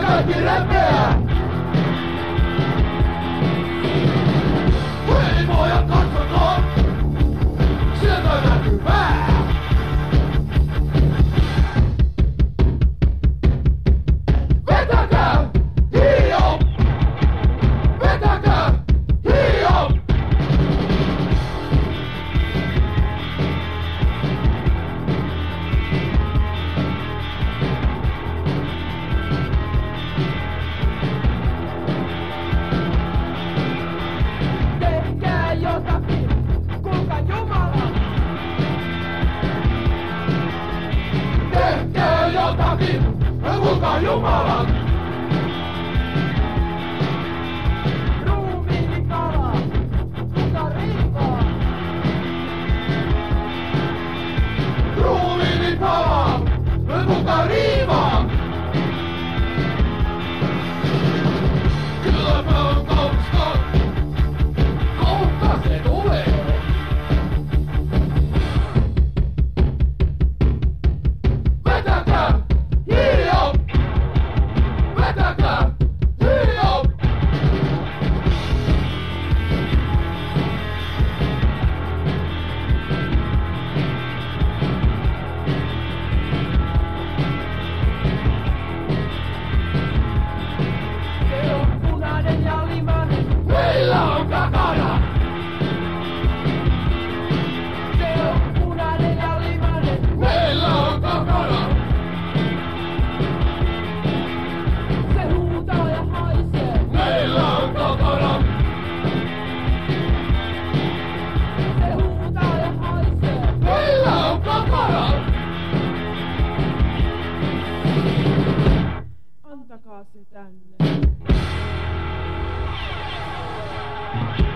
Kaikki repeää! Pojat katsotaan! Sieltä näkyy pää! Vetäkää! Hiio! Vetäkää! Hiio! Tehkää jotakin, kuulkaa Jumala! Tehkää jotakin! Kuulkaa Jumalan! Ruumiini kala, kuka riivaa? Ruumiini palaa! Kuka riivaa? Kyllä mä oon kausta! Kohta se tulee! Vetäkää! Hiio! Vetäkää! Hiio! Se on punainen ja limainen, Meillä on kakana! se on punainen ja limainen. Meillä on kakana! Se huutaa ja haisee, Meillä on kakana! se huutaa ja haisee. Meillä on kakana! Antakaa se tänne.